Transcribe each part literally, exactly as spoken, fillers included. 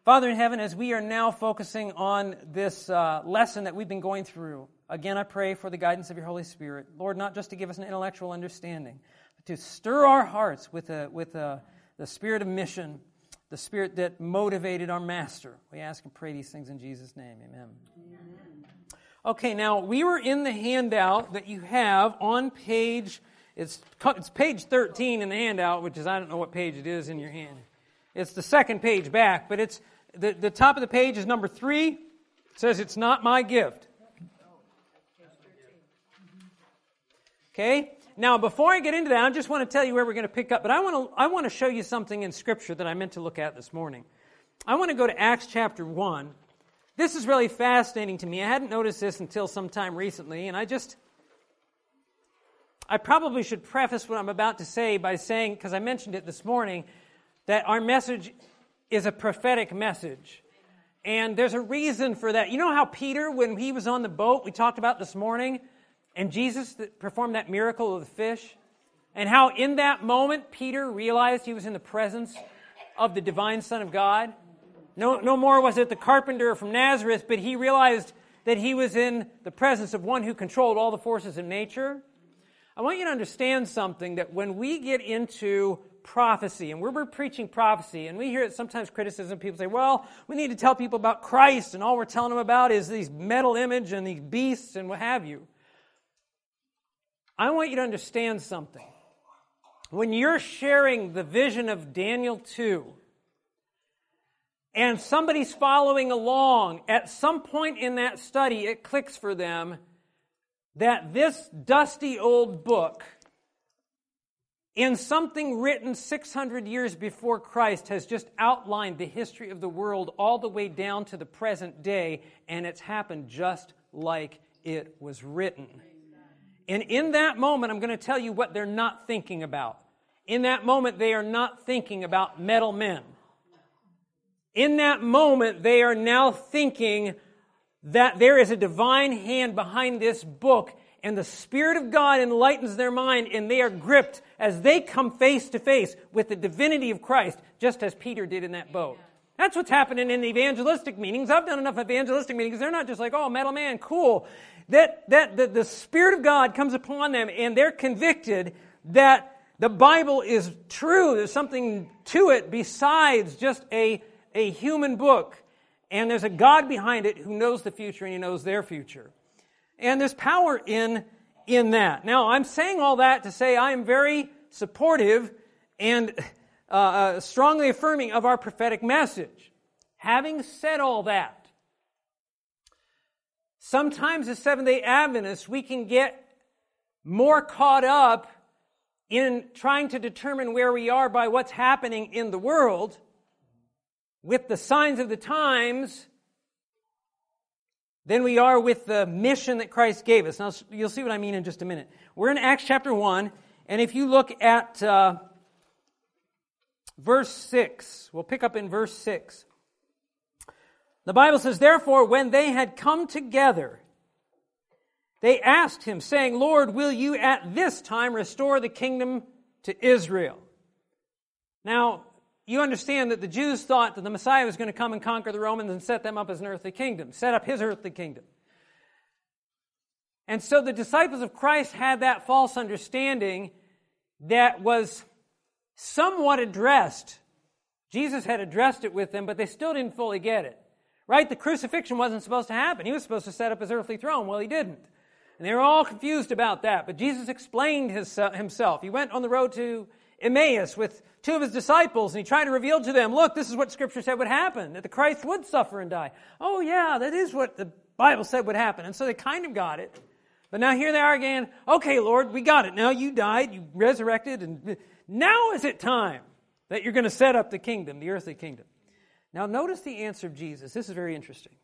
Father in heaven, as we are now focusing on this uh, lesson that we've been going through, again I pray for the guidance of your Holy Spirit. Lord, not just to give us an intellectual understanding, but to stir our hearts with, a, with a, the spirit of mission, the spirit that motivated our Master. We ask and pray these things in Jesus' name. Amen. Amen. Okay, now we were in the handout that you have on page, it's, it's page thirteen in the handout, which is, I don't know what page it is in your hand. It's the second page back, but it's the, the top of the page is number three. It says, it's not my gift. Okay? Now, before I get into that, I just want to tell you where we're going to pick up, but I want to I want to show you something in Scripture that I meant to look at this morning. I want to go to Acts chapter one. This is really fascinating to me. I hadn't noticed this until sometime recently, and I just, I probably should preface what I'm about to say by saying, because I mentioned it this morning, that our message is a prophetic message. And there's a reason for that. You know how Peter, when he was on the boat, we talked about this morning, and Jesus performed that miracle of the fish, and how in that moment Peter realized he was in the presence of the divine Son of God? No, no more was it the carpenter from Nazareth, but he realized that he was in the presence of one who controlled all the forces of nature. I want you to understand something, that when we get into prophecy, and we're, we're preaching prophecy, and we hear it sometimes criticism, people say, well, we need to tell people about Christ, and all we're telling them about is these metal image and these beasts and what have you. I want you to understand something. When you're sharing the vision of Daniel two, and somebody's following along, at some point in that study, it clicks for them that this dusty old book, in something written six hundred years before Christ, has just outlined the history of the world all the way down to the present day, and it's happened just like it was written. And in that moment, I'm going to tell you what they're not thinking about. In that moment, they are not thinking about metal men. In that moment, they are now thinking that there is a divine hand behind this book, and the Spirit of God enlightens their mind, and they are gripped as they come face to face with the divinity of Christ, just as Peter did in that boat. That's what's happening in the evangelistic meetings. I've done enough evangelistic meetings. They're not just like, oh, metal man, cool. That, that the, the Spirit of God comes upon them, and they're convicted that the Bible is true. There's something to it besides just a a human book, and there's a God behind it who knows the future, and He knows their future. And there's power in, in that. Now, I'm saying all that to say I am very supportive and uh, uh, strongly affirming of our prophetic message. Having said all that, sometimes as Seventh-day Adventists, we can get more caught up in trying to determine where we are by what's happening in the world with the signs of the times than we are with the mission that Christ gave us. Now, you'll see what I mean in just a minute. We're in Acts chapter one, and if you look at uh, verse six, we'll pick up in verse six. The Bible says, therefore, when they had come together, they asked him, saying, Lord, will you at this time restore the kingdom to Israel? Now, you understand that the Jews thought that the Messiah was going to come and conquer the Romans and set them up as an earthly kingdom, set up his earthly kingdom. And so the disciples of Christ had that false understanding that was somewhat addressed. Jesus had addressed it with them, but they still didn't fully get it. Right? The crucifixion wasn't supposed to happen. He was supposed to set up his earthly throne. Well, he didn't. And they were all confused about that. But Jesus explained his, uh, himself. He went on the road to Emmaus with two of his disciples, and he tried to reveal to them, look, this is what Scripture said would happen, that the Christ would suffer and die. Oh yeah, that is what the Bible said would happen. And so they kind of got it. But now here they are again, okay, Lord, we got it. Now you died, you resurrected, and now is it time that you're going to set up the kingdom, the earthly kingdom. Now notice the answer of Jesus. This is very interesting.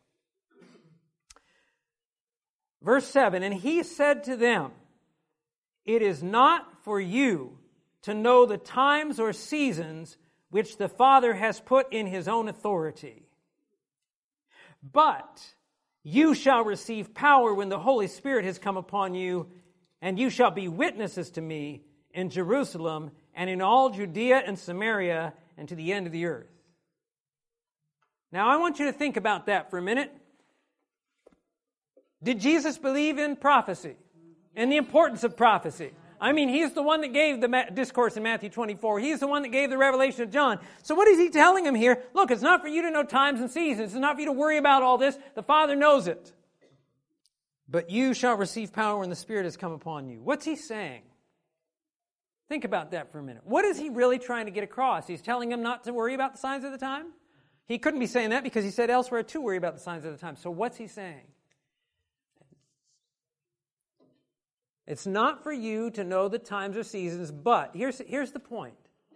Verse seven, and he said to them, it is not for you to know the times or seasons which the Father has put in his own authority. But you shall receive power when the Holy Spirit has come upon you, and you shall be witnesses to me in Jerusalem and in all Judea and Samaria and to the end of the earth. Now, I want you to think about that for a minute. Did Jesus believe in prophecy and the importance of prophecy? I mean, He's the one that gave the discourse in Matthew twenty-four. He's the one that gave the revelation of John. So what is He telling him here? Look, it's not for you to know times and seasons. It's not for you to worry about all this. The Father knows it. But you shall receive power when the Spirit has come upon you. What's He saying? Think about that for a minute. What is He really trying to get across? He's telling him not to worry about the signs of the time? He couldn't be saying that because He said elsewhere to worry about the signs of the time. So what's He saying? It's not for you to know the times or seasons, but here's, here's the point.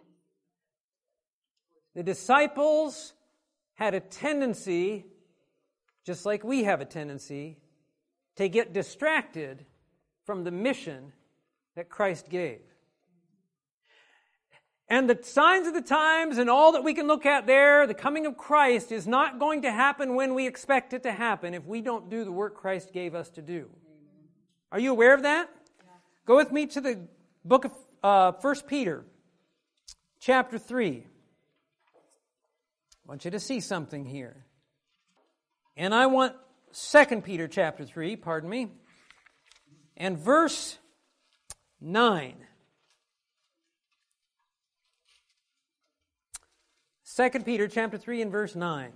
The disciples had a tendency, just like we have a tendency, to get distracted from the mission that Christ gave. And the signs of the times and all that we can look at there, the coming of Christ, is not going to happen when we expect it to happen if we don't do the work Christ gave us to do. Are you aware of that? Yeah. Go with me to the book of uh, First Peter, chapter three. I want you to see something here. And I want Second Peter chapter three, pardon me, and verse nine. Second Peter chapter three and verse nine.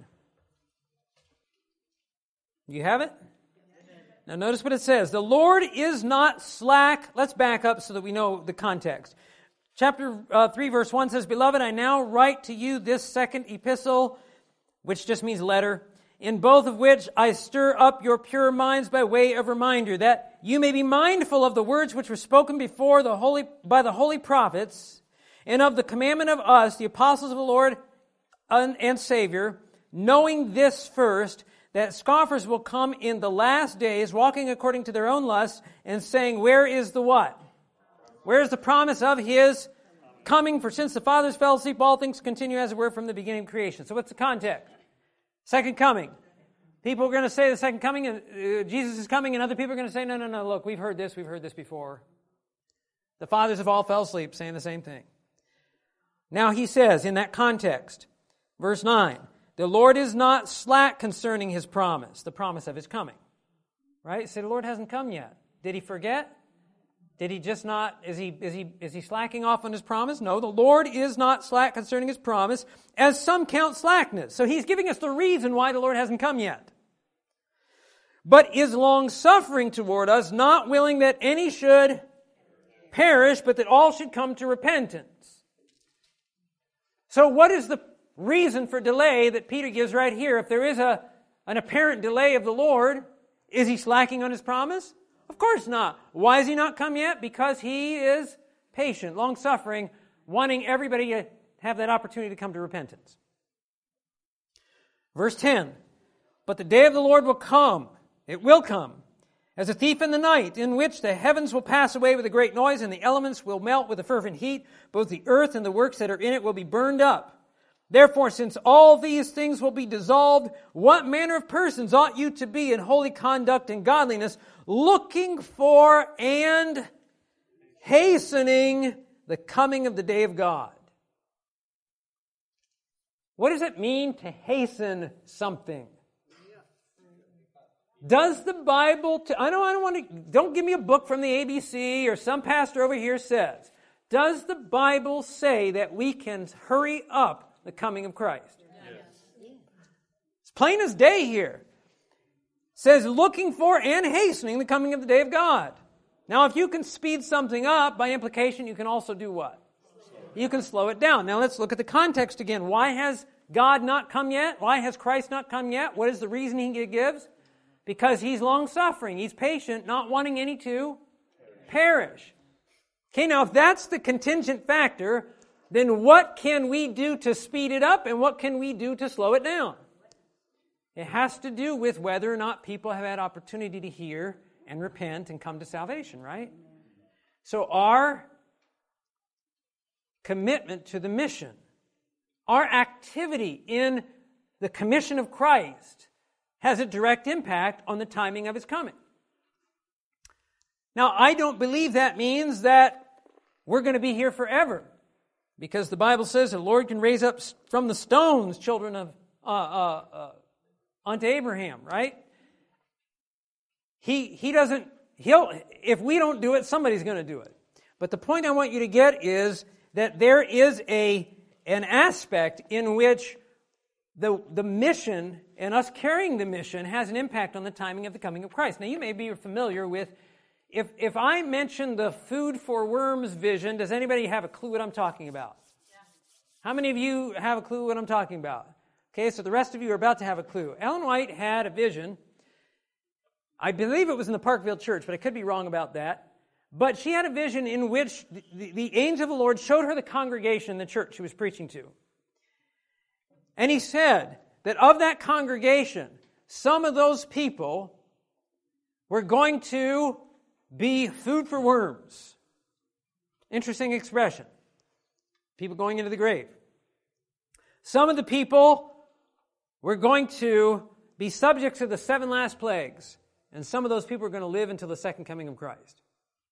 You have it? Now notice what it says. The Lord is not slack. Let's back up so that we know the context. Chapter uh, three verse one says, Beloved, I now write to you this second epistle, which just means letter, in both of which I stir up your pure minds by way of reminder, that you may be mindful of the words which were spoken before the holy by the holy prophets, and of the commandment of us, the apostles of the Lord and Savior, knowing this first, that scoffers will come in the last days, walking according to their own lusts, and saying, where is the what? Where is the promise of His coming? For since the fathers fell asleep, all things continue as it were from the beginning of creation. So what's the context? Second coming. People are going to say the second coming, and uh, Jesus is coming, and other people are going to say, no, no, no, look, we've heard this, we've heard this before. The fathers have all fell asleep, saying the same thing. Now he says, in that context, verse nine, the Lord is not slack concerning His promise, the promise of His coming. Right? Say, the Lord hasn't come yet. Did He forget? Did He just not, is he, is he, is he slacking off on His promise? No, the Lord is not slack concerning His promise, as some count slackness. So He's giving us the reason why the Lord hasn't come yet. But is long-suffering toward us, not willing that any should perish, but that all should come to repentance. So what is the reason for delay that Peter gives right here? If there is a, an apparent delay of the Lord, is He slacking on His promise? Of course not. Why has He not come yet? Because He is patient, long-suffering, wanting everybody to have that opportunity to come to repentance. Verse ten, but the day of the Lord will come, it will come, as a thief in the night, in which the heavens will pass away with a great noise, and the elements will melt with a fervent heat. Both the earth and the works that are in it will be burned up. Therefore, since all these things will be dissolved, what manner of persons ought you to be in holy conduct and godliness, looking for and hastening the coming of the day of God? What does it mean to hasten something? Does the Bible, t- I don't, I don't want to, don't give me a book from the A B C or some pastor over here says. Does the Bible say that we can hurry up the coming of Christ? Yes. It's plain as day here. It says looking for and hastening the coming of the day of God. Now, if you can speed something up, by implication, you can also do what? You can slow it down. Now, let's look at the context again. Why has God not come yet? Why has Christ not come yet? What is the reason He gives? Because He's long-suffering. He's patient, not wanting any to perish. Okay, now if that's the contingent factor, then what can we do to speed it up and what can we do to slow it down? It has to do with whether or not people have had opportunity to hear and repent and come to salvation, right? So our commitment to the mission, our activity in the commission of Christ, has a direct impact on the timing of His coming. Now, I don't believe that means that we're going to be here forever, because the Bible says the Lord can raise up from the stones children of uh, uh, uh, unto Abraham, right? He he doesn't, he'll, if we don't do it, somebody's going to do it. But the point I want you to get is that there is a an aspect in which the, the mission and us carrying the mission has an impact on the timing of the coming of Christ. Now, you may be familiar with, if, if I mention the food for worms vision, does anybody have a clue what I'm talking about? Yeah. How many of you have a clue what I'm talking about? Okay, so the rest of you are about to have a clue. Ellen White had a vision. I believe it was in the Parkville Church, but I could be wrong about that. But she had a vision in which the, the angel of the Lord showed her the congregation in the church she was preaching to. And he said that of that congregation, some of those people were going to be food for worms. Interesting expression. People going into the grave. Some of the people were going to be subject to the seven last plagues. And some of those people are going to live until the second coming of Christ.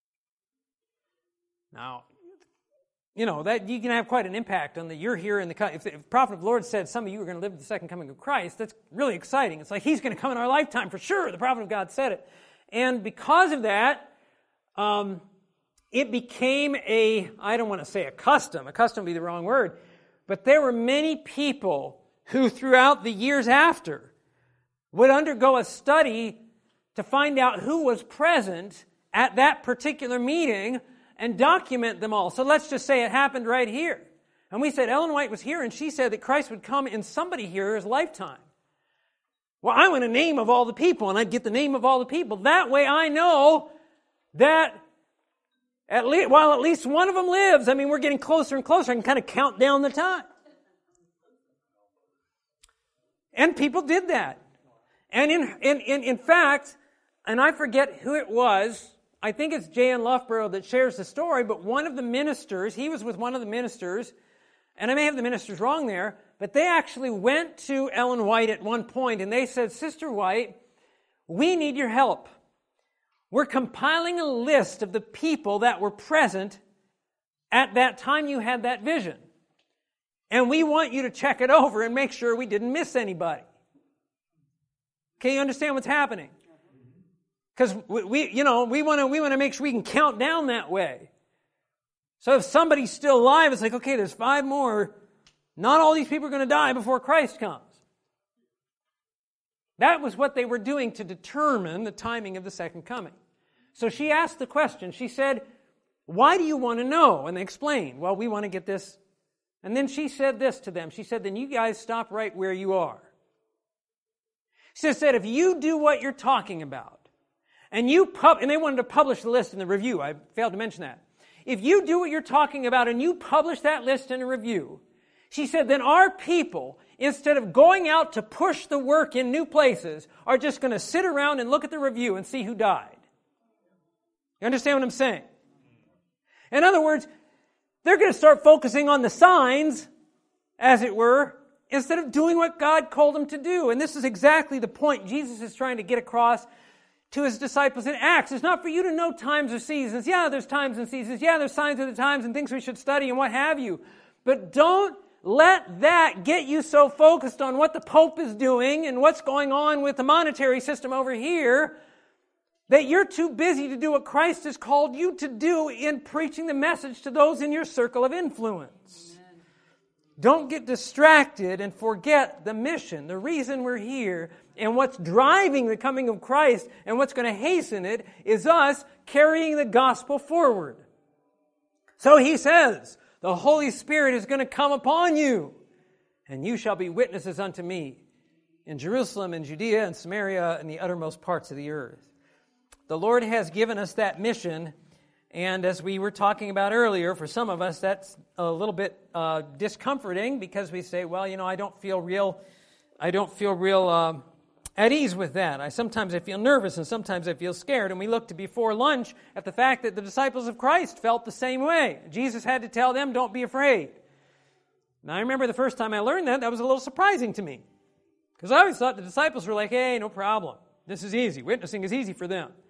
Now, you know, that you can have quite an impact on the, you're here in the, if the, if the prophet of the Lord said some of you are going to live to the second coming of Christ, that's really exciting. It's like he's going to come in our lifetime for sure. The prophet of God said it. And because of that, um, it became a, I don't want to say a custom, a custom would be the wrong word, but there were many people who throughout the years after would undergo a study to find out who was present at that particular meeting and document them all. So let's just say it happened right here. And we said Ellen White was here, and she said that Christ would come in somebody here's lifetime. Well, I want a name of all the people, and I'd get the name of all the people. That way I know that at least, while at least one of them lives, I mean, we're getting closer and closer. I can kind of count down the time. And people did that. And in, in, in, in fact, and I forget who it was, I think it's J N Loughborough that shares the story, but one of the ministers, he was with one of the ministers, and I may have the ministers wrong there, but they actually went to Ellen White at one point and they said, Sister White, we need your help. We're compiling a list of the people that were present at that time you had that vision. And we want you to check it over and make sure we didn't miss anybody. Okay, you understand what's happening? Because we, we, you know, we want to we want to make sure we can count down that way. So if somebody's still alive, it's like, okay, there's five more. Not all these people are going to die before Christ comes. That was what they were doing to determine the timing of the second coming. So she asked the question. She said, why do you want to know? And they explained, well, we want to get this. And then she said this to them. She said, then you guys stop right where you are. She said, if you do what you're talking about, and you pub, and they wanted to publish the list in the review. I failed to mention that. If you do what you're talking about and you publish that list in a review, she said, then our people, instead of going out to push the work in new places, are just going to sit around and look at the review and see who died. You understand what I'm saying? In other words, they're going to start focusing on the signs, as it were, instead of doing what God called them to do. And this is exactly the point Jesus is trying to get across to his disciples in Acts. It's not for you to know times or seasons. Yeah, there's times and seasons. Yeah, there's signs of the times and things we should study and what have you. But don't let that get you so focused on what the Pope is doing and what's going on with the monetary system over here that you're too busy to do what Christ has called you to do in preaching the message to those in your circle of influence. Amen. Don't get distracted and forget the mission, the reason we're here. And what's driving the coming of Christ and what's going to hasten it is us carrying the gospel forward. So he says, the Holy Spirit is going to come upon you, and you shall be witnesses unto me in Jerusalem and Judea and Samaria and the uttermost parts of the earth. The Lord has given us that mission, and as we were talking about earlier, for some of us that's a little bit uh, discomforting because we say, well, you know, I don't feel real, I don't feel real... Uh, at ease with that. I sometimes I feel nervous and sometimes I feel scared. And we looked before lunch at the fact that the disciples of Christ felt the same way. Jesus had to tell them, don't be afraid. Now I remember the first time I learned that, that was a little surprising to me. Because I always thought the disciples were like, hey, no problem. This is easy. Witnessing is easy for them.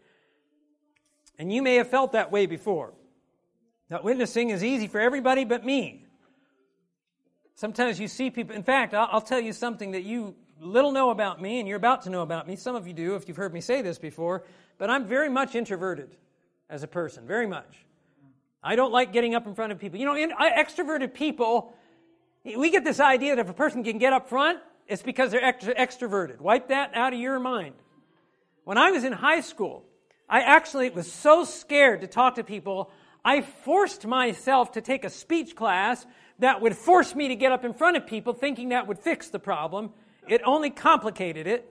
And you may have felt that way before. That witnessing is easy for everybody but me. Sometimes you see people, in fact, I'll, I'll tell you something that you little know about me, and you're about to know about me. Some of you do, if you've heard me say this before, but I'm very much introverted as a person, very much. I don't like getting up in front of people. You know, in, I, extroverted people, we get this idea that if a person can get up front, it's because they're extra, extroverted. Wipe that out of your mind. When I was in high school, I actually was so scared to talk to people, I forced myself to take a speech class that would force me to get up in front of people, thinking that would fix the problem. It only complicated it.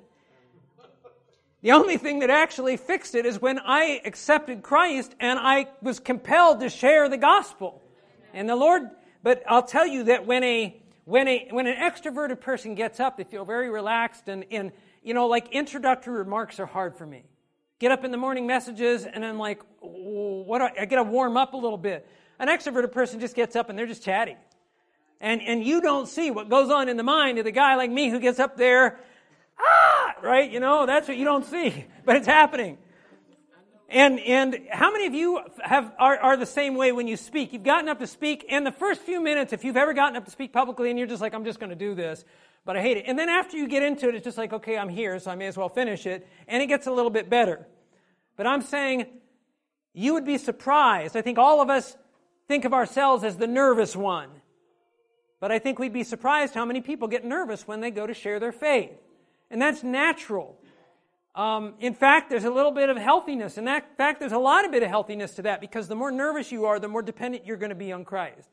The only thing that actually fixed it is when I accepted Christ and I was compelled to share the gospel. And the Lord, but I'll tell you that when a when a when an extroverted person gets up, they feel very relaxed, and, and you know, like introductory remarks are hard for me. Get up in the morning messages and I'm like, what do I, I got to warm up a little bit. An extroverted person just gets up and they're just chatty. And and you don't see what goes on in the mind of the guy like me who gets up there, ah, right? You know, that's what you don't see, but it's happening. And and how many of you have are, are the same way when you speak? You've gotten up to speak, and the first few minutes, if you've ever gotten up to speak publicly and you're just like, I'm just going to do this, but I hate it. And then after you get into it, it's just like, okay, I'm here, so I may as well finish it, and it gets a little bit better. But I'm saying you would be surprised. I think all of us think of ourselves as the nervous one. But I think we'd be surprised how many people get nervous when they go to share their faith. And that's natural. Um, in fact, there's a little bit of healthiness. In that fact, there's a lot of bit of healthiness to that, because the more nervous you are, the more dependent you're going to be on Christ.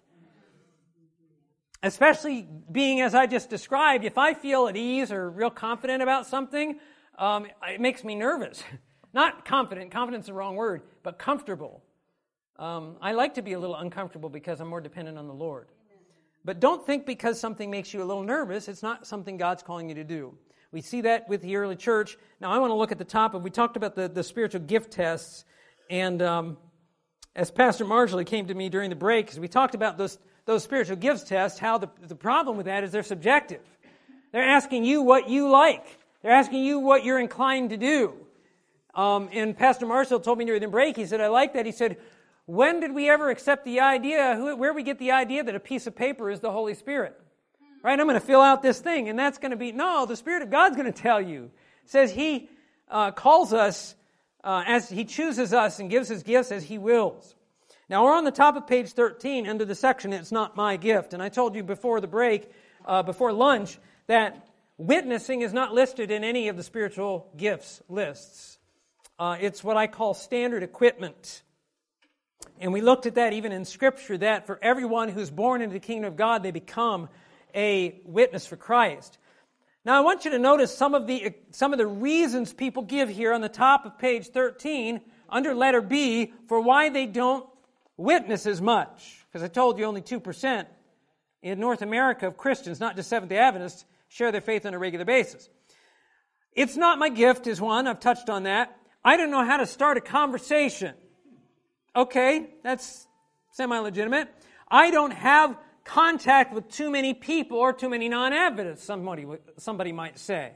Especially being, as I just described, if I feel at ease or real confident about something, um, it makes me nervous. Not confident, confident's the wrong word, but comfortable. Um, I like to be a little uncomfortable because I'm more dependent on the Lord. But don't think because something makes you a little nervous, it's not something God's calling you to do. We see that with the early church. Now, I want to look at the top of, we talked about the, the spiritual gift tests, and um, as Pastor Marjorie came to me during the break, as we talked about those, those spiritual gifts tests, how the, the problem with that is they're subjective. They're asking you what you like. They're asking you what you're inclined to do. Um, and Pastor Marshall told me during the break, he said, I like that. He said, when did we ever accept the idea, who, where we get the idea that a piece of paper is the Holy Spirit? Right? I'm going to fill out this thing, and that's going to be, no, the Spirit of God's going to tell you. It says He uh, calls us uh, as He chooses us and gives His gifts as He wills. Now, we're on the top of page thirteen under the section, It's Not My Gift. And I told you before the break, uh, before lunch, that witnessing is not listed in any of the spiritual gifts lists. Uh, it's what I call standard equipment. And we looked at that even in Scripture, that for everyone who's born into the kingdom of God, they become a witness for Christ. Now, I want you to notice some of the some of the reasons people give here on the top of page thirteen, under letter B, for why they don't witness as much. Because I told you only two percent in North America of Christians, not just Seventh-day Adventists, share their faith on a regular basis. It's not my gift is one. I've touched on that. I don't know how to start a conversation. Okay, that's semi-legitimate. I don't have contact with too many people or too many non-Adventists, somebody, somebody might say.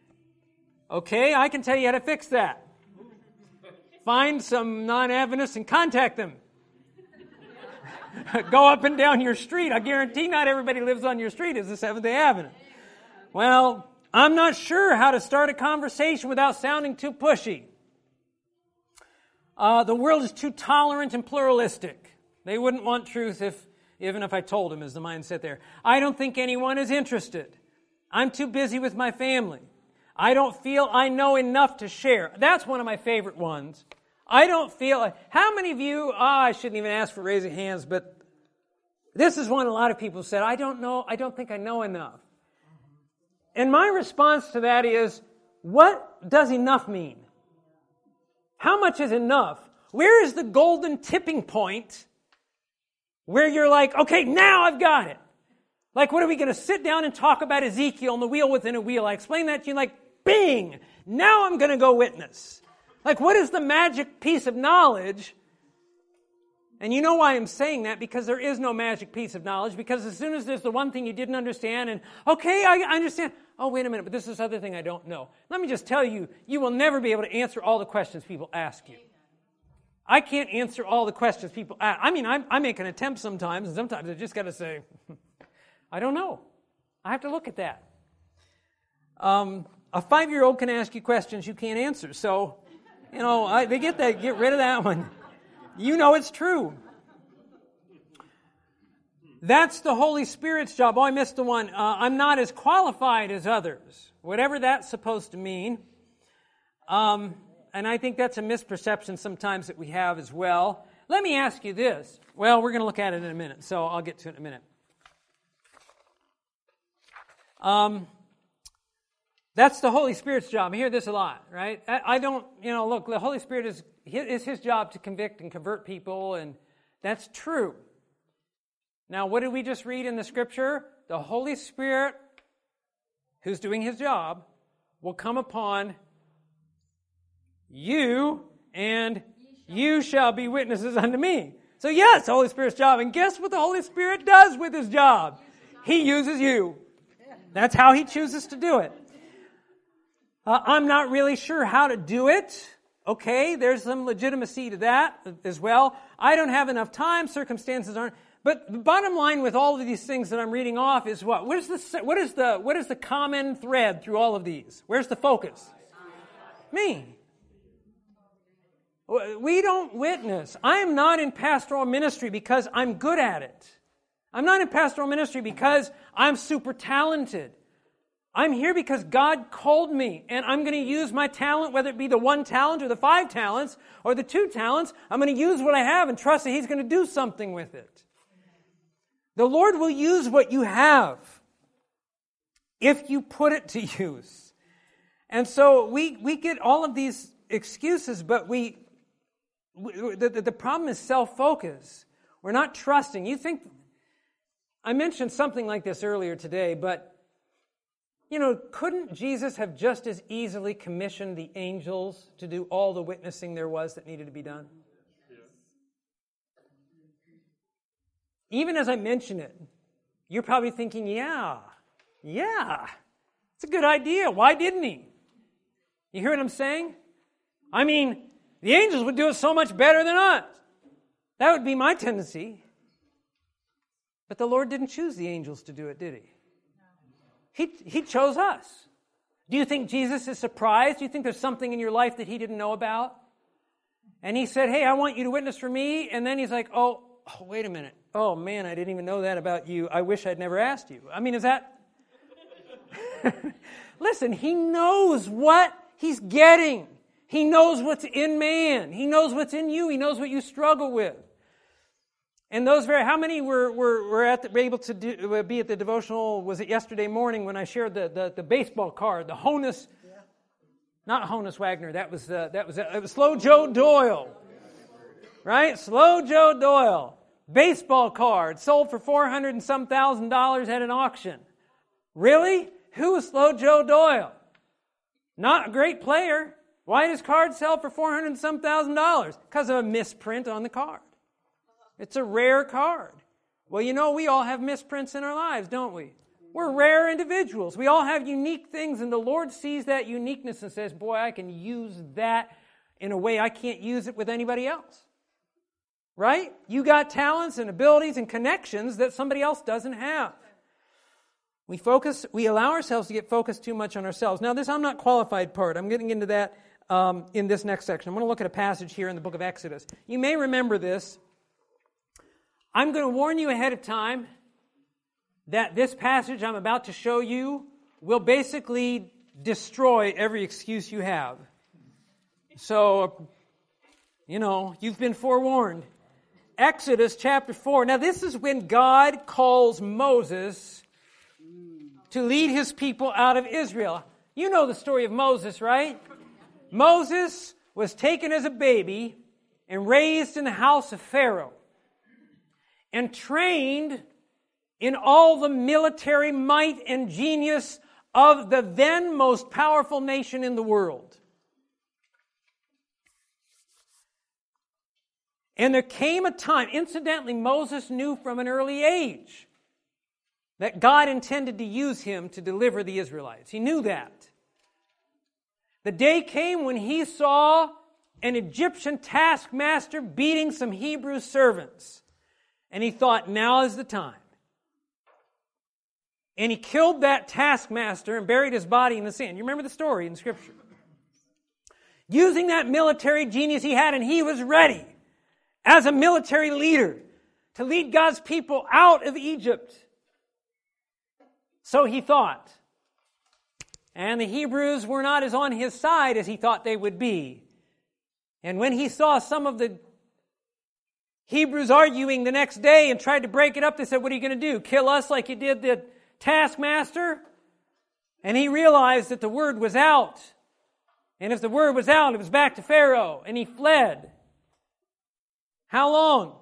Okay, I can tell you how to fix that. Find some non-Adventists and contact them. Go up and down your street. I guarantee not everybody lives on your street is a Seventh-day Adventist. Well, I'm not sure how to start a conversation without sounding too pushy. Uh, the world is too tolerant and pluralistic. They wouldn't want truth if, even if I told them, is the mindset there. I don't think anyone is interested. I'm too busy with my family. I don't feel I know enough to share. That's one of my favorite ones. I don't feel, how many of you, ah, oh, I shouldn't even ask for raising hands, but this is one a lot of people said, I don't know, I don't think I know enough. And my response to that is, what does enough mean? How much is enough? Where is the golden tipping point where you're like, okay, now I've got it? Like, what are we going to sit down and talk about Ezekiel and the wheel within a wheel? I explain that to you like, bing, now I'm going to go witness. Like, what is the magic piece of knowledge? And you know why I'm saying that? Because there is no magic piece of knowledge. Because as soon as there's the one thing you didn't understand and, okay, I understand. Oh, wait a minute, but this is the other thing I don't know. Let me just tell you, you will never be able to answer all the questions people ask you. I can't answer all the questions people ask. I mean, I, I make an attempt sometimes, and sometimes I just got to say, I don't know. I have to look at that. Um, a five-year-old can ask you questions you can't answer. So, you know, I, they get that. Get rid of that one. You know it's true. That's the Holy Spirit's job. Oh, I missed the one. Uh, I'm not as qualified as others. Whatever that's supposed to mean. Um, and I think that's a misperception sometimes that we have as well. Let me ask you this. Well, we're going to look at it in a minute, so I'll get to it in a minute. Um, that's the Holy Spirit's job. I hear this a lot, right? I, I don't, you know, look, the Holy Spirit is, is his job to convict and convert people, and that's true. Now, what did we just read in the scripture? The Holy Spirit, who's doing his job, will come upon you, and you shall be witnesses unto me. So yes, the Holy Spirit's job. And guess what the Holy Spirit does with his job? He uses you. That's how he chooses to do it. Uh, I'm not really sure how to do it. Okay, there's some legitimacy to that as well. I don't have enough time. Circumstances aren't. But the bottom line with all of these things that I'm reading off is what? What is the, what is the, what is the common thread through all of these? Where's the focus? Me. We don't witness. I am not in pastoral ministry because I'm good at it. I'm not in pastoral ministry because I'm super talented. I'm here because God called me, and I'm going to use my talent, whether it be the one talent or the five talents or the two talents. I'm going to use what I have and trust that he's going to do something with it. The Lord will use what you have if you put it to use. And so we, we get all of these excuses, but we, we the, the problem is self-focus. We're not trusting. You think, I mentioned something like this earlier today, but, you know, couldn't Jesus have just as easily commissioned the angels to do all the witnessing there was that needed to be done? Even as I mention it, you're probably thinking, yeah, yeah, it's a good idea. Why didn't he? You hear what I'm saying? I mean, the angels would do it so much better than us. That would be my tendency. But the Lord didn't choose the angels to do it, did he? He, he chose us. Do you think Jesus is surprised? Do you think there's something in your life that he didn't know about? And he said, hey, I want you to witness for me. And then he's like, oh, oh wait a minute. Oh, man, I didn't even know that about you. I wish I'd never asked you. I mean, is that... Listen, he knows what he's getting. He knows what's in man. He knows what's in you. He knows what you struggle with. And those very... How many were were, were, at the, were able to do, be at the devotional, was it yesterday morning when I shared the, the, the baseball card, the Honus... Yeah. Not Honus Wagner. That was, uh, that was, uh, it was Slow Joe Doyle. Right? Slow Joe Doyle. Baseball card sold for four hundred and some thousand dollars at an auction. Really? Who was Slow Joe Doyle? Not a great player. Why does card sell for four hundred and some thousand dollars? Because of a misprint on the card. It's a rare card. Well, you know, we all have misprints in our lives, don't we? We're rare individuals. We all have unique things, and the Lord sees that uniqueness and says, boy, I can use that in a way I can't use it with anybody else. Right? You got talents and abilities and connections that somebody else doesn't have. We focus, we allow ourselves to get focused too much on ourselves. Now, this I'm not qualified part. I'm getting into that um, in this next section. I'm going to look at a passage here in the book of Exodus. You may remember this. I'm going to warn you ahead of time that this passage I'm about to show you will basically destroy every excuse you have. So, you know, you've been forewarned. Exodus chapter four. Now, this is when God calls Moses to lead his people out of Israel. You know the story of Moses, right? Moses was taken as a baby and raised in the house of Pharaoh and trained in all the military might and genius of the then most powerful nation in the world. And there came a time, incidentally, Moses knew from an early age that God intended to use him to deliver the Israelites. He knew that. The day came when he saw an Egyptian taskmaster beating some Hebrew servants. And he thought, now is the time. And he killed that taskmaster and buried his body in the sand. You remember the story in Scripture. Using that military genius he had, and he was ready as a military leader to lead God's people out of Egypt. So he thought. And the Hebrews were not as on his side as he thought they would be. And when he saw some of the Hebrews arguing the next day and tried to break it up, they said, what are you going to do? Kill us like you did the taskmaster? And he realized that the word was out. And if the word was out, it was back to Pharaoh. And he fled. How long?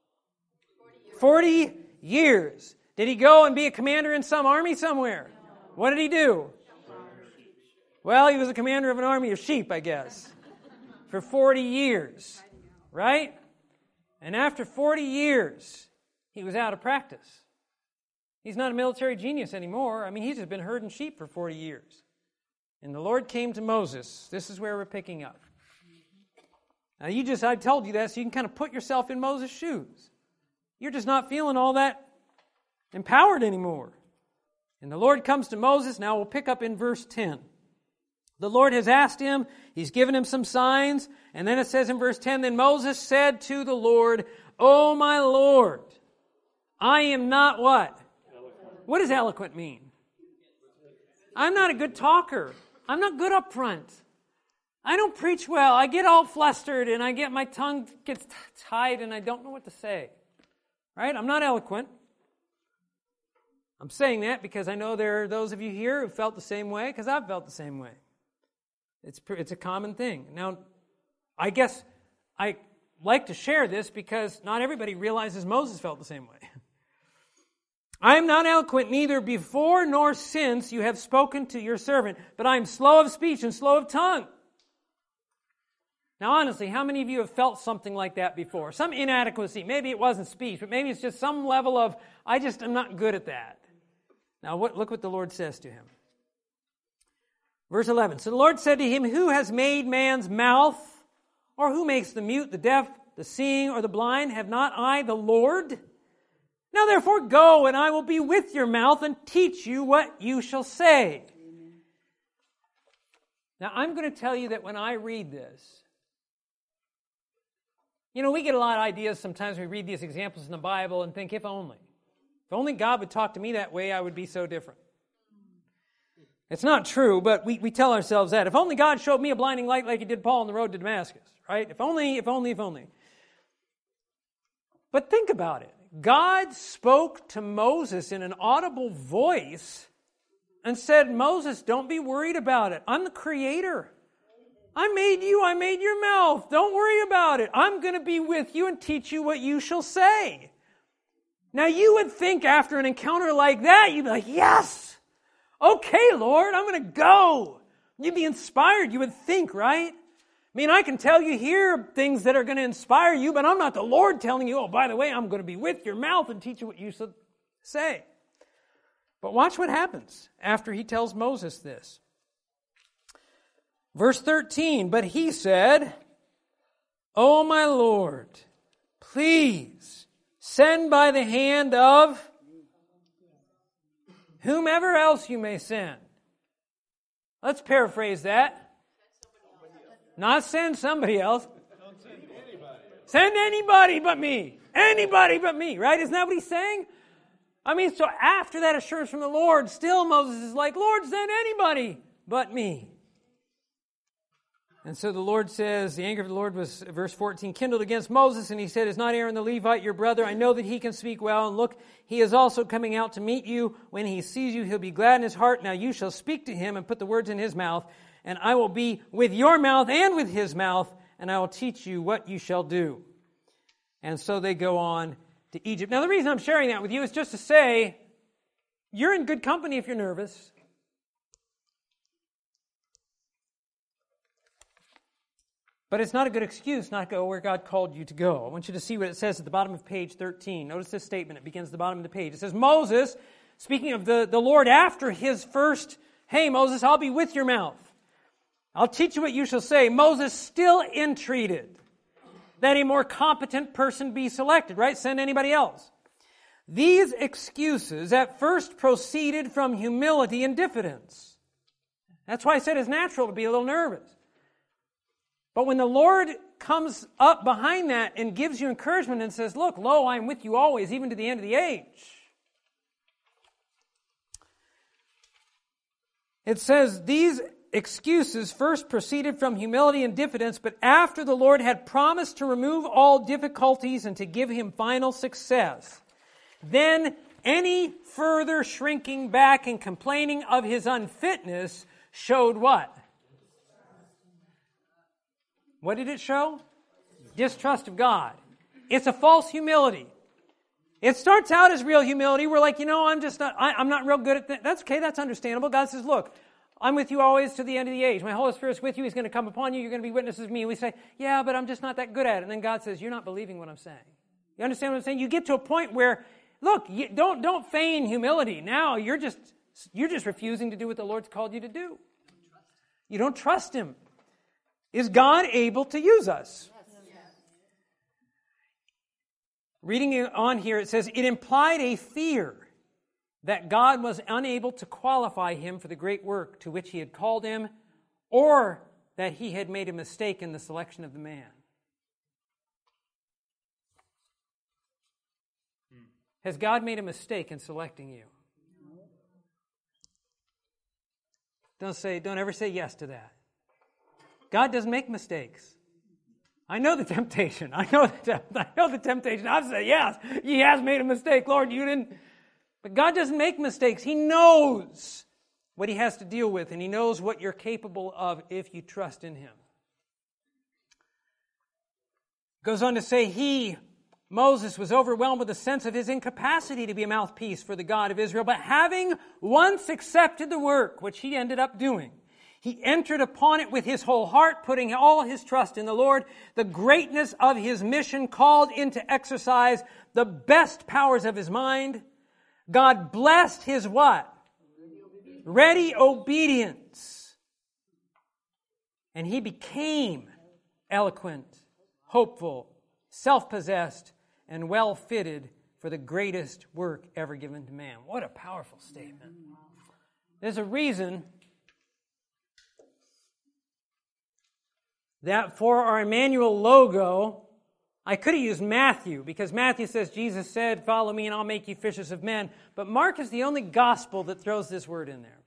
Forty years. Did he go and be a commander in some army somewhere? What did he do? Well, he was a commander of an army of sheep, I guess, for forty years, right? And after forty years, he was out of practice. He's not a military genius anymore. I mean, he's just been herding sheep for forty years. And the Lord came to Moses. This is where we're picking up. Now, you just, I told you that so you can kind of put yourself in Moses' shoes. You're just not feeling all that empowered anymore. And the Lord comes to Moses. Now we'll pick up in verse ten. The Lord has asked him. He's given him some signs. And then it says in verse ten, then Moses said to the Lord, "O my Lord, I am not" what? Eloquent. What does eloquent mean? I'm not a good talker. I'm not good up front. I don't preach well. I get all flustered and I get my tongue gets tied and I don't know what to say. Right? I'm not eloquent. I'm saying that because I know there are those of you here who felt the same way, because I've felt the same way. It's it's a common thing. Now, I guess I like to share this because not everybody realizes Moses felt the same way. I am not eloquent, neither before nor since you have spoken to your servant, but I am slow of speech and slow of tongue. Now, honestly, how many of you have felt something like that before? Some inadequacy. Maybe it wasn't speech, but maybe it's just some level of, I just am not good at that. Now, what, look what the Lord says to him. Verse eleven, so the Lord said to him, who has made man's mouth, or who makes the mute, the deaf, the seeing, or the blind? Have not I the Lord? Now therefore go, and I will be with your mouth and teach you what you shall say. Amen. Now I'm going to tell you that when I read this, you know, we get a lot of ideas sometimes when we read these examples in the Bible and think, if only. If only God would talk to me that way, I would be so different. It's not true, but we, we tell ourselves that. If only God showed me a blinding light like he did Paul on the road to Damascus, right? If only, if only, if only. But think about it. God spoke to Moses in an audible voice and said, Moses, don't be worried about it. I'm the creator. I made you. I made your mouth. Don't worry about it. I'm going to be with you and teach you what you shall say. Now you would think after an encounter like that, you'd be like, yes, okay, Lord, I'm going to go. You'd be inspired. You would think, right? I mean, I can tell you here things that are going to inspire you, but I'm not the Lord telling you, oh, by the way, I'm going to be with your mouth and teach you what you should say. But watch what happens after he tells Moses this. Verse thirteen, but he said, O my Lord, please send by the hand of whomever else you may send. Let's paraphrase that. Not send somebody else. Send anybody. Send anybody but me. Anybody but me, right? Isn't that what he's saying? I mean, so after that assurance from the Lord, still Moses is like, Lord, send anybody but me. And so the Lord says, the anger of the Lord was, verse fourteen, kindled against Moses, and he said, is not Aaron the Levite your brother? I know that he can speak well, and look, he is also coming out to meet you. When he sees you, he'll be glad in his heart. Now you shall speak to him and put the words in his mouth, and I will be with your mouth and with his mouth, and I will teach you what you shall do. And so they go on to Egypt. Now the reason I'm sharing that with you is just to say, you're in good company if you're nervous. But it's not a good excuse not to go where God called you to go. I want you to see what it says at the bottom of page thirteen. Notice this statement. It begins at the bottom of the page. It says, Moses, speaking of the, the Lord after his first, hey, Moses, I'll be with your mouth. I'll teach you what you shall say. Moses still entreated that a more competent person be selected, right? Send anybody else. These excuses at first proceeded from humility and diffidence. That's why I said it's natural to be a little nervous. But when the Lord comes up behind that and gives you encouragement and says, look, lo, I am with you always, even to the end of the age. It says, these excuses first proceeded from humility and diffidence, but after the Lord had promised to remove all difficulties and to give him final success, then any further shrinking back and complaining of his unfitness showed what? What did it show? Distrust of God. It's a false humility. It starts out as real humility. We're like, you know, I'm just not, I, I'm not real good at that. That's okay, that's understandable. God says, look, I'm with you always to the end of the age. My Holy Spirit's with you. He's going to come upon you. You're going to be witnesses of me. And we say, yeah, but I'm just not that good at it. And then God says, you're not believing what I'm saying. You understand what I'm saying? You get to a point where, look, you don't, don't feign humility. Now you're just, you're just refusing to do what the Lord's called you to do. You don't trust Him. Is God able to use us? Yes. Reading it on here, it says, it implied a fear that God was unable to qualify him for the great work to which He had called him, or that He had made a mistake in the selection of the man. Has God made a mistake in selecting you? Don't say, don't ever say yes to that. God doesn't make mistakes. I know the temptation. I know the, I know the temptation. I've said, yes, He has made a mistake. Lord, you didn't. But God doesn't make mistakes. He knows what He has to deal with, and He knows what you're capable of if you trust in Him. Goes on to say, he, Moses, was overwhelmed with a sense of his incapacity to be a mouthpiece for the God of Israel, but having once accepted the work, which he ended up doing, he entered upon it with his whole heart, putting all his trust in the Lord. The greatness of his mission called into exercise the best powers of his mind. God blessed his what? Ready obedience. And he became eloquent, hopeful, self-possessed, and well-fitted for the greatest work ever given to man. What a powerful statement. There's a reason that for our Emmanuel logo, I could have used Matthew, because Matthew says, Jesus said, follow me and I'll make you fishers of men. But Mark is the only gospel that throws this word in there.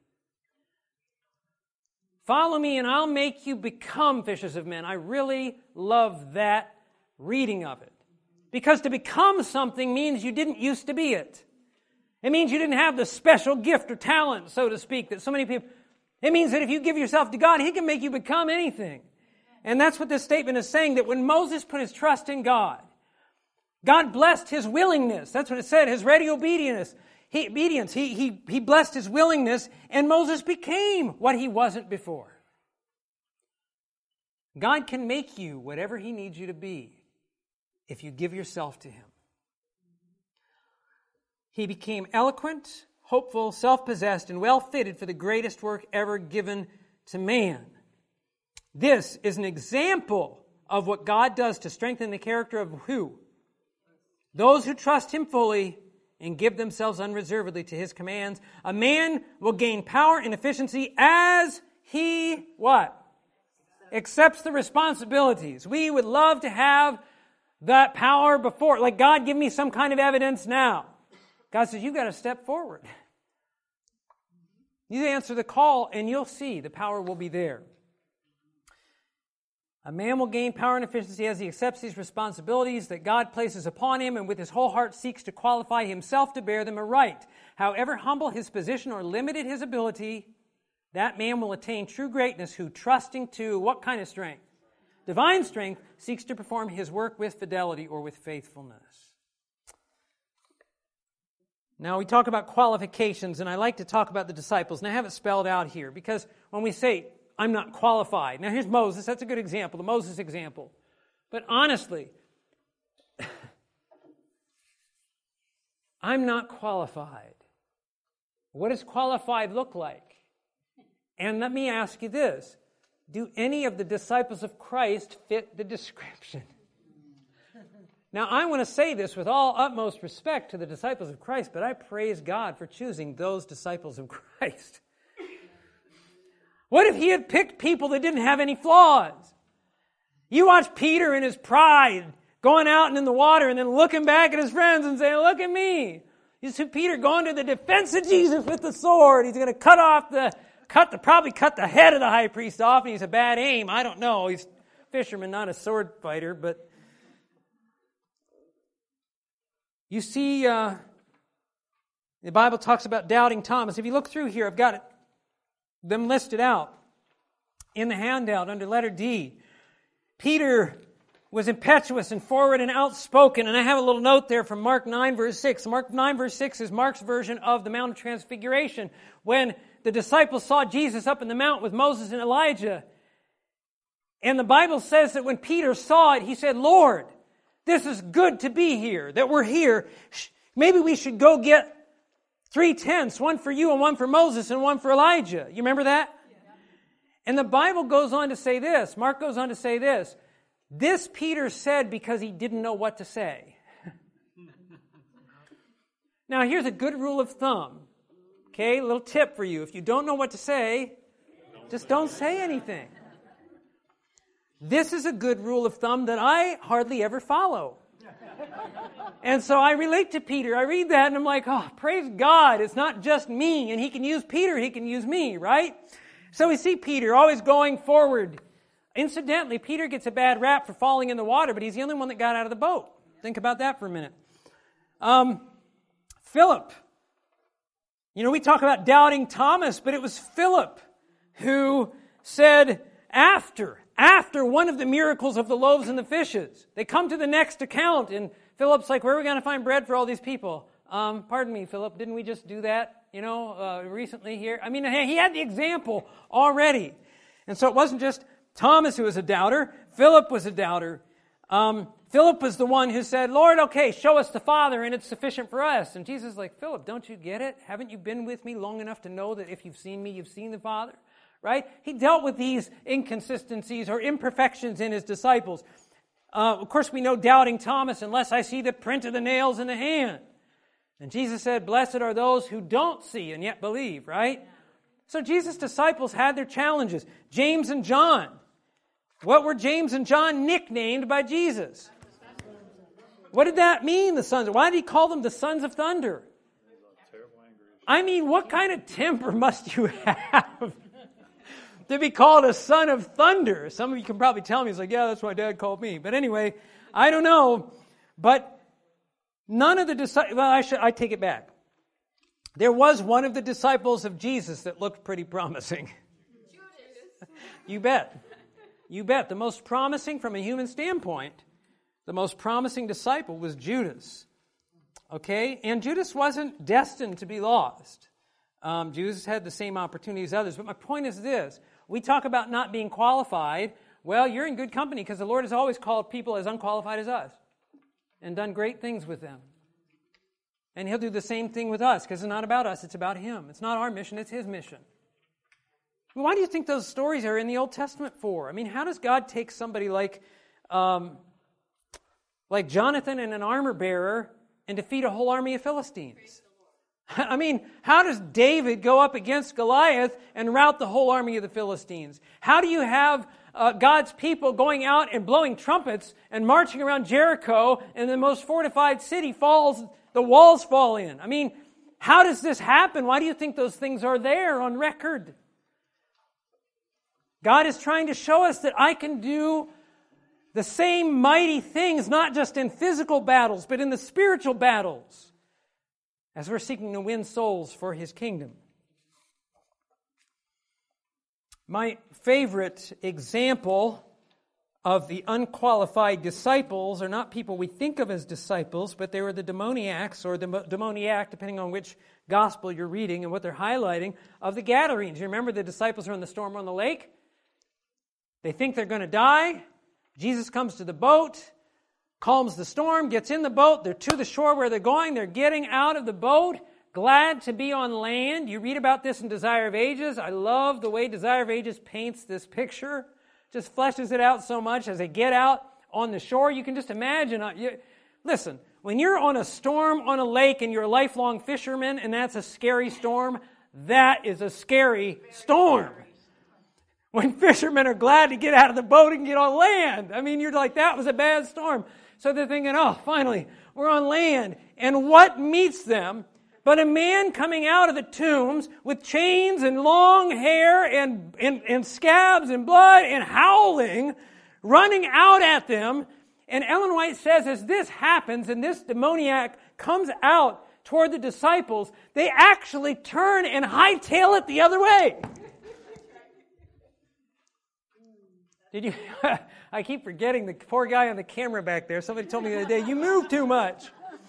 Follow me and I'll make you become fishers of men. I really love that reading of it. Because to become something means you didn't used to be it. It means you didn't have the special gift or talent, so to speak, that so many people... It means that if you give yourself to God, He can make you become anything. And that's what this statement is saying, that when Moses put his trust in God, God blessed his willingness. That's what it said, his ready obedience. He, obedience. He, he, he blessed his willingness, and Moses became what he wasn't before. God can make you whatever He needs you to be if you give yourself to Him. He became eloquent, hopeful, self-possessed, and well-fitted for the greatest work ever given to man. This is an example of what God does to strengthen the character of who? Those who trust Him fully and give themselves unreservedly to His commands. A man will gain power and efficiency as he, what? Accepts the responsibilities. We would love to have that power before. Like, God, give me some kind of evidence now. God says, you've got to step forward. You answer the call and you'll see the power will be there. A man will gain power and efficiency as he accepts these responsibilities that God places upon him and with his whole heart seeks to qualify himself to bear them aright. However humble his position or limited his ability, that man will attain true greatness who, trusting to what kind of strength? Divine strength, seeks to perform his work with fidelity or with faithfulness. Now we talk about qualifications, and I like to talk about the disciples, and I have it spelled out here because when we say, I'm not qualified. Now here's Moses. That's a good example, the Moses example. But honestly, I'm not qualified. What does qualified look like? And let me ask you this. Do any of the disciples of Christ fit the description? Now, I want to say this with all utmost respect to the disciples of Christ, but I praise God for choosing those disciples of Christ. What if he had picked people that didn't have any flaws? You watch Peter in his pride going out and in the water and then looking back at his friends and saying, look at me. You see Peter going to the defense of Jesus with the sword. He's going to cut off the, cut the, probably cut the head of the high priest off, and he's a bad aim. I don't know. He's a fisherman, not a sword fighter, but you see, uh, the Bible talks about doubting Thomas. If you look through here, I've got it, them listed out in the handout under letter D. Peter was impetuous and forward and outspoken, and I have a little note there from Mark nine verse six. Mark nine verse six is Mark's version of the Mount of Transfiguration, when the disciples saw Jesus up in the mount with Moses and Elijah. And the Bible says that when Peter saw it, he said, Lord, this is good to be here, that we're here. Maybe we should go get three tents, one for you and one for Moses and one for Elijah. You remember that? Yeah. And the Bible goes on to say this. Mark goes on to say this. This Peter said because he didn't know what to say. Now, here's a good rule of thumb. Okay, a little tip for you. If you don't know what to say, just don't say anything. This is a good rule of thumb that I hardly ever follow. And so I relate to Peter. I read that and I'm like, oh, praise God. It's not just me. And he can use Peter. He can use me, right? So we see Peter always going forward. Incidentally, Peter gets a bad rap for falling in the water, but he's the only one that got out of the boat. Think about that for a minute. Um, Philip. You know, we talk about doubting Thomas, but it was Philip who said after, after one of the miracles of the loaves and the fishes, they come to the next account, and Philip's like, where are we going to find bread for all these people? Um, pardon me, Philip, didn't we just do that, you know, uh, recently here? I mean, he had the example already. And so it wasn't just Thomas who was a doubter. Philip was a doubter. Um, Philip was the one who said, Lord, okay, show us the Father and it's sufficient for us. And Jesus is like, Philip, don't you get it? Haven't you been with me long enough to know that if you've seen me, you've seen the Father? Right? He dealt with these inconsistencies or imperfections in his disciples. Uh, of course, we know doubting Thomas, unless I see the print of the nails in the hand. And Jesus said, blessed are those who don't see and yet believe, right? So Jesus' disciples had their challenges. James and John. What were James and John nicknamed by Jesus? What did that mean, the sons? Why did he call them the sons of thunder? I mean, what kind of temper must you have to be called a son of thunder? Some of you can probably tell me, it's like, yeah, that's what my dad called me. But anyway, I don't know. But none of the disciples, well, I, should, I take it back. There was one of the disciples of Jesus that looked pretty promising. You bet. You bet. The most promising from a human standpoint, the most promising disciple was Judas. Okay? And Judas wasn't destined to be lost. Um, Judas had the same opportunity as others. But my point is this. We talk about not being qualified. Well, you're in good company because the Lord has always called people as unqualified as us and done great things with them. And He'll do the same thing with us because it's not about us, it's about Him. It's not our mission, it's His mission. Why do you think those stories are in the Old Testament for? I mean, how does God take somebody like, um, like Jonathan and an armor bearer and defeat a whole army of Philistines? I mean, how does David go up against Goliath and rout the whole army of the Philistines? How do you have uh, God's people going out and blowing trumpets and marching around Jericho, and the most fortified city falls, the walls fall in? I mean, how does this happen? Why do you think those things are there on record? God is trying to show us that I can do the same mighty things, not just in physical battles, but in the spiritual battles, as we're seeking to win souls for His kingdom. My favorite example of the unqualified disciples are not people we think of as disciples, but they were the demoniacs, or the demoniac, depending on which gospel you're reading and what they're highlighting, of the Gadarenes. You remember the disciples are in the storm on the lake? They think they're going to die. Jesus comes to the boat, calms the storm, gets in the boat. They're to the shore where they're going. They're getting out of the boat, glad to be on land. You read about this in Desire of Ages. I love the way Desire of Ages paints this picture. Just fleshes it out so much as they get out on the shore. You can just imagine. listen, when you're on a storm on a lake and you're a lifelong fisherman and that's a scary storm, that is a scary storm. When fishermen are glad to get out of the boat and get on land. I mean, you're like, that was a bad storm. So they're thinking, oh, finally, we're on land. And what meets them but a man coming out of the tombs with chains and long hair and, and, and scabs and blood and howling, running out at them. And Ellen White says, as this happens and this demoniac comes out toward the disciples, they actually turn and hightail it the other way. Did you? I keep forgetting the poor guy on the camera back there. Somebody told me the other day, you move too much.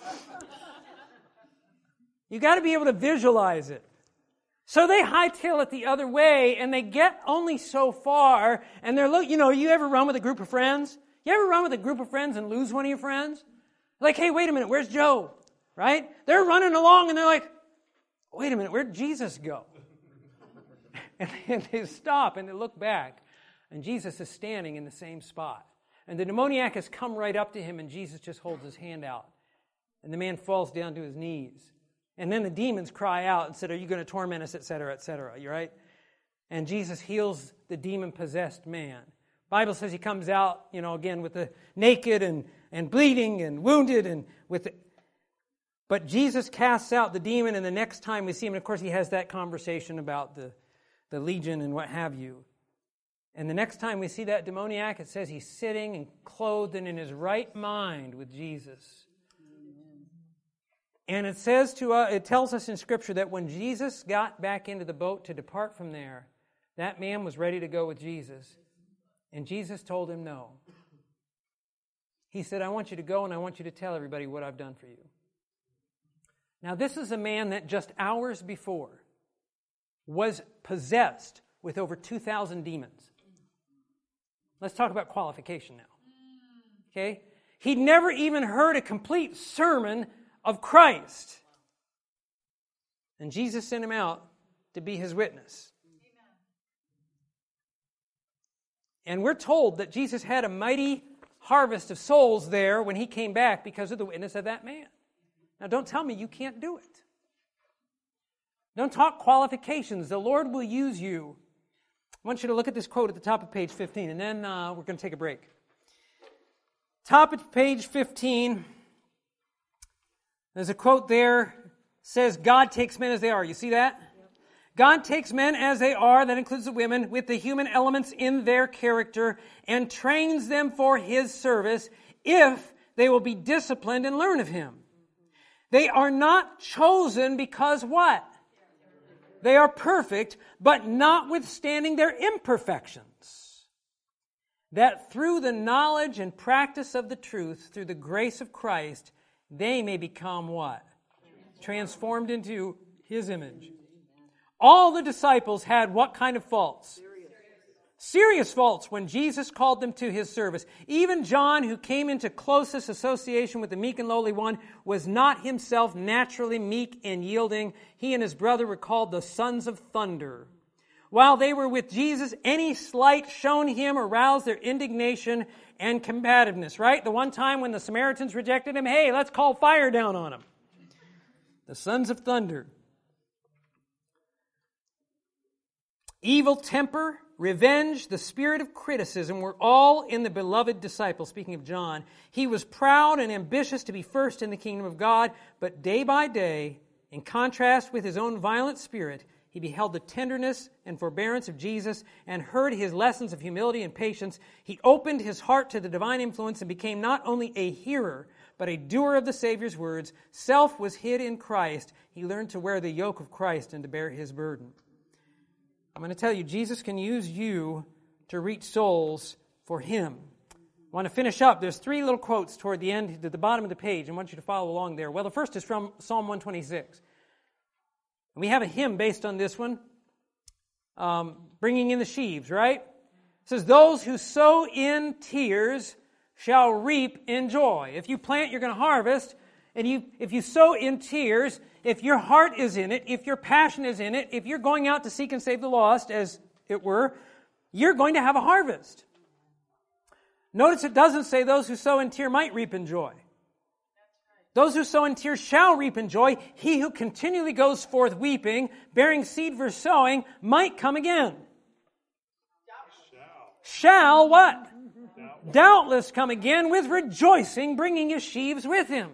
You got to be able to visualize it. So they hightail it the other way, and they get only so far, and they're, look, you know, you ever run with a group of friends? You ever run with a group of friends and lose one of your friends? Like, hey, wait a minute, where's Joe? Right? They're running along, and they're like, wait a minute, where'd Jesus go? And they stop, and they look back, and Jesus is standing in the same spot. And the demoniac has come right up to him, and Jesus just holds his hand out. And the man falls down to his knees. And then the demons cry out and said, are you going to torment us, et cetera, et cetera. You right? And Jesus heals the demon-possessed man. Bible says he comes out, you know, again, with the naked and, and bleeding and wounded. and with. The, but Jesus casts out the demon, and the next time we see him, of course, he has that conversation about the, the legion and what have you. And the next time we see that demoniac, it says he's sitting and clothed and in his right mind with Jesus. And it says to uh, it tells us in Scripture that when Jesus got back into the boat to depart from there, that man was ready to go with Jesus. And Jesus told him no. He said, I want you to go and I want you to tell everybody what I've done for you. Now this is a man that just hours before was possessed with over two thousand demons. Let's talk about qualification now. Okay? He'd never even heard a complete sermon of Christ. And Jesus sent him out to be his witness. Amen. And we're told that Jesus had a mighty harvest of souls there when he came back because of the witness of that man. Now don't tell me you can't do it. Don't talk qualifications. The Lord will use you. I want you to look at this quote at the top of page fifteen, and then uh, we're going to take a break. Top of page fifteen. There's a quote there, says, God takes men as they are. You see that? Yep. God takes men as they are, that includes the women, with the human elements in their character, and trains them for His service if they will be disciplined and learn of Him. They are not chosen because what? They are perfect, but notwithstanding their imperfections. That through the knowledge and practice of the truth, through the grace of Christ, they may become what? Transformed into His image. All the disciples had what kind of faults? Serious. Serious faults when Jesus called them to His service. Even John, who came into closest association with the meek and lowly one, was not himself naturally meek and yielding. He and his brother were called the sons of thunder. While they were with Jesus, any slight shown him aroused their indignation and combativeness, right? The one time when the Samaritans rejected him, hey, let's call fire down on him. The sons of thunder. Evil temper, revenge, the spirit of criticism were all in the beloved disciple. Speaking of John, he was proud and ambitious to be first in the kingdom of God, but day by day, in contrast with his own violent spirit, he beheld the tenderness and forbearance of Jesus and heard His lessons of humility and patience. He opened his heart to the divine influence and became not only a hearer, but a doer of the Savior's words. Self was hid in Christ. He learned to wear the yoke of Christ and to bear His burden. I'm going to tell you, Jesus can use you to reach souls for Him. I want to finish up. There's three little quotes toward the end, at the bottom of the page. I want you to follow along there. Well, the first is from Psalm one twenty-six. We have a hymn based on this one, um, bringing in the sheaves, right? It says, those who sow in tears shall reap in joy. If you plant, you're going to harvest. And you, if you sow in tears, if your heart is in it, if your passion is in it, if you're going out to seek and save the lost, as it were, you're going to have a harvest. Notice it doesn't say those who sow in tear might reap in joy. Those who sow in tears shall reap in joy. He who continually goes forth weeping, bearing seed for sowing, might come again. Shall, shall what? Doubtless. Doubtless come again with rejoicing, bringing his sheaves with him.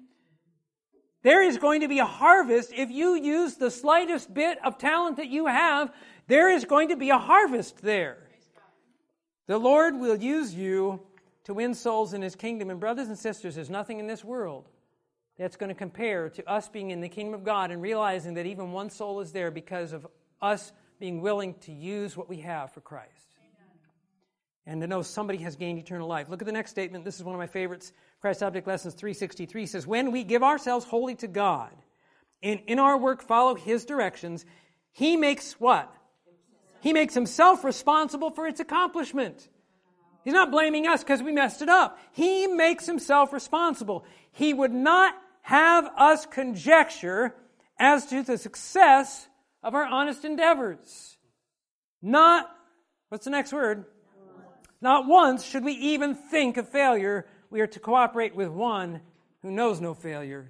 There is going to be a harvest. If you use the slightest bit of talent that you have, there is going to be a harvest there. The Lord will use you to win souls in His kingdom. And brothers and sisters, there's nothing in this world that's going to compare to us being in the kingdom of God and realizing that even one soul is there because of us being willing to use what we have for Christ. Amen. And to know somebody has gained eternal life. Look at the next statement. This is one of my favorites. Christ Object Lessons three sixty-three says, when we give ourselves wholly to God and in our work follow His directions, He makes what? He makes Himself responsible for its accomplishment. He's not blaming us because we messed it up. He makes Himself responsible. He would not have us conjecture as to the success of our honest endeavors. Not, what's the next word? Not once should we even think of failure. We are to cooperate with one who knows no failure.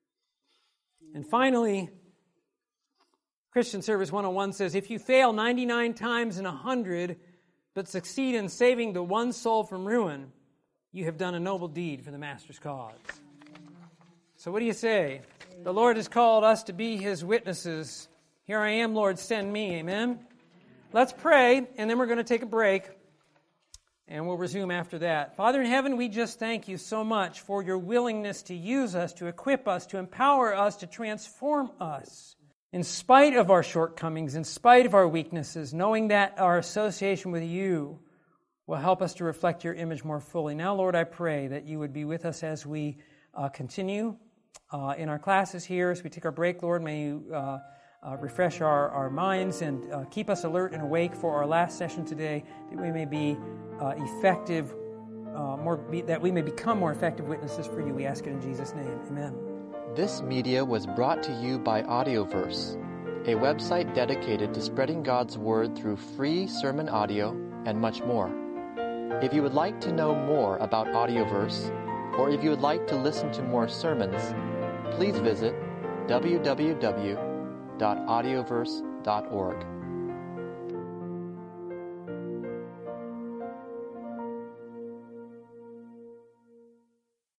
And finally, Christian Service one oh one says, if you fail ninety-nine times in one hundred, but succeed in saving the one soul from ruin, you have done a noble deed for the Master's cause. So what do you say? The Lord has called us to be His witnesses. Here I am, Lord, send me. Amen? Let's pray, and then we're going to take a break, and we'll resume after that. Father in heaven, we just thank You so much for Your willingness to use us, to equip us, to empower us, to transform us. In spite of our shortcomings, in spite of our weaknesses, knowing that our association with You will help us to reflect Your image more fully. Now, Lord, I pray that You would be with us as we uh, continue uh, in our classes here. As we take our break, Lord, may You uh, uh, refresh our, our minds and uh, keep us alert and awake for our last session today, that we may be uh, effective, uh, more be, that we may become more effective witnesses for You. We ask it in Jesus' name. Amen. This media was brought to you by Audioverse, a website dedicated to spreading God's Word through free sermon audio and much more. If you would like to know more about Audioverse, or if you would like to listen to more sermons, please visit w w w dot audioverse dot org.